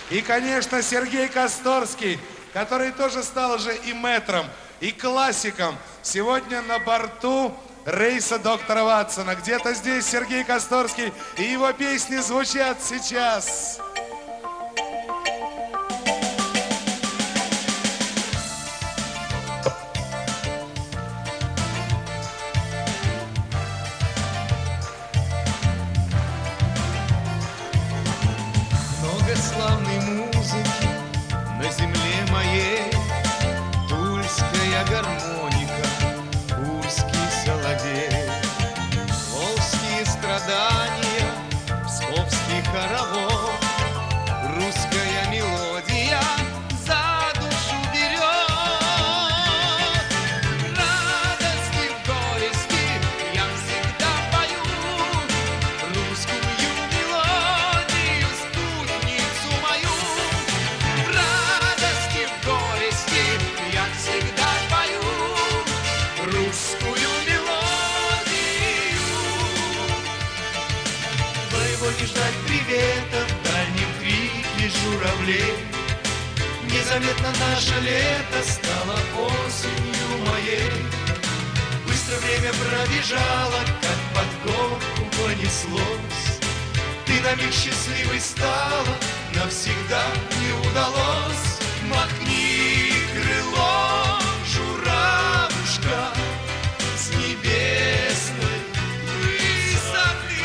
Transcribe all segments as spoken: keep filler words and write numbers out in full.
И, конечно, Сергей Косторский, который тоже стал уже и мэтром, и классиком. Сегодня на борту рейса доктора Ватсона. Где-то здесь Сергей Косторский, и его песни звучат сейчас. Много славной музыки на земле моей, тульская гармоника, курский соловей, волжские страдания, псковский хоровод, русская мелодия за душу берет. Радости в горести я всегда пою русскую мелодию, спутницу мою. В радости в горести я всегда пою русскую мелодию. Твоего не ждать привета в дальнем крике журавлей. Незаметно наше лето стало осенью моей. Быстро время пробежало, как подковку понеслось. Ты на миг счастливой стала, навсегда не удалось. Махни крылом, журавушка, с небесной высоты.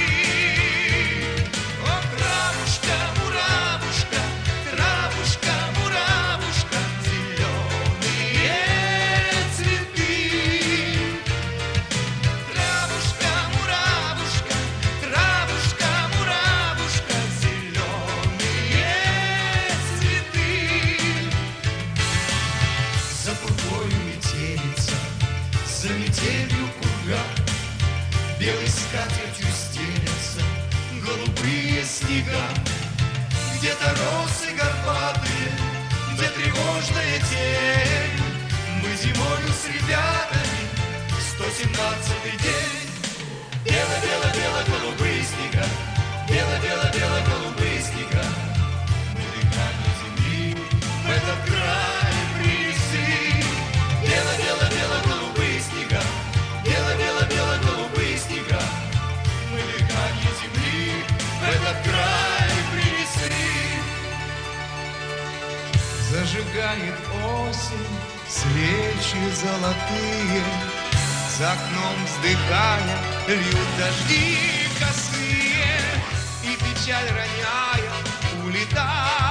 О, травушка, муравушка, травушка, муравушка, зеленые цветы. Травушка, муравушка, травушка, муравушка, зеленые цветы. За пургою метелица, за метелью пурга, белой скатертью стелятся голубые снега. Где-то росы горбатые, где тревожная тень. Мы зимою с ребятами сто семнадцатый день. Бело-бело-бело-голубые снега, бело-бело-бело-голубые снега. Мы дыхание земли в этот край принесли. Бело-бело-бело-голубые снега, бело-бело-бело-голубые снега. Мы дыхание земли в этот край принесли. Зажигает осень свечи золотые, за окном вздыхая льют дожди косые, и печаль роняя улетает.